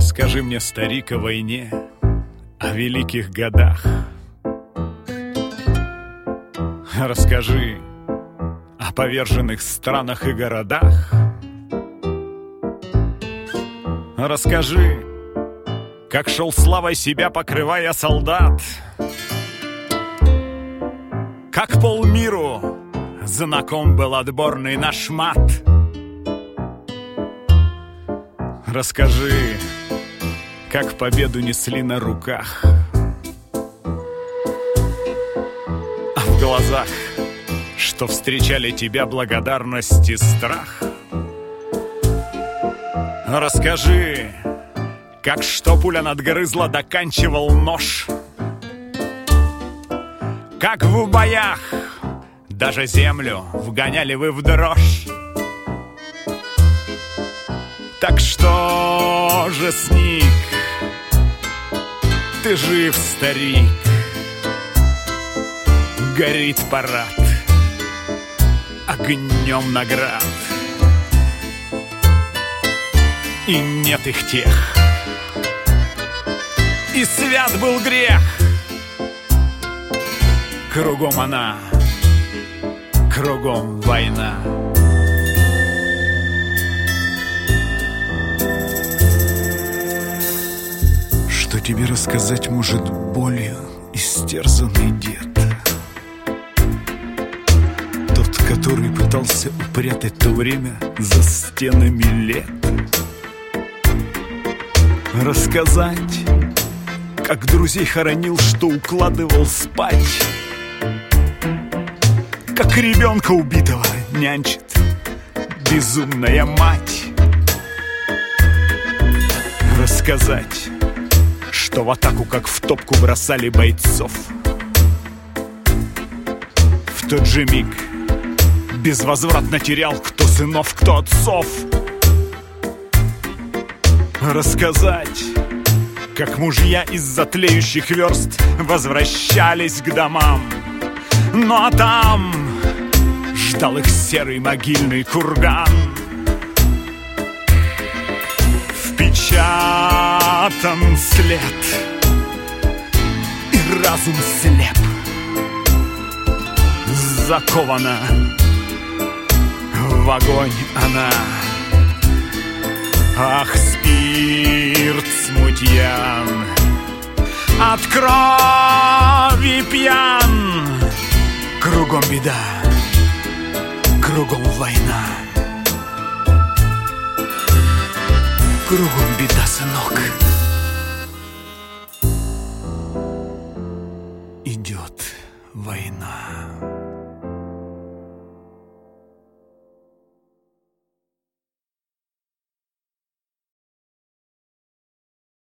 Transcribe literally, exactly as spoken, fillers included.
Расскажи мне, старик, о войне, о великих годах. Расскажи о поверженных странах и городах. Расскажи, как шел славой себя, покрывая солдат, как полмиру знаком был отборный наш мат. Расскажи, как победу несли на руках, а в глазах, что встречали тебя благодарность и страх. Расскажи, как что пуля надгрызла, доканчивал нож, как в боях даже землю вгоняли вы в дрожь. Так что же, сник, ты жив, старик, горит парад огнем наград, и нет их тех, и свят был грех. Кругом она, кругом война. Что тебе рассказать может болью истерзанный дед, тот, который пытался упрятать то время за стенами лет. Рассказать, как друзей хоронил, что укладывал спать, как ребенка убитого нянчит безумная мать. Рассказать, что в атаку, как в топку, бросали бойцов. В тот же миг безвозвратно терял кто сынов, кто отцов. Рассказать, как мужья из-за тлеющих верст возвращались к домам, ну а там ждал их серый могильный курган. Впечатан след, и разум слеп, закована в огонь она. Ах, спирт смутьян, от крови пьян. Кругом беда, кругом война. Кругом беда, сынок. Идет война.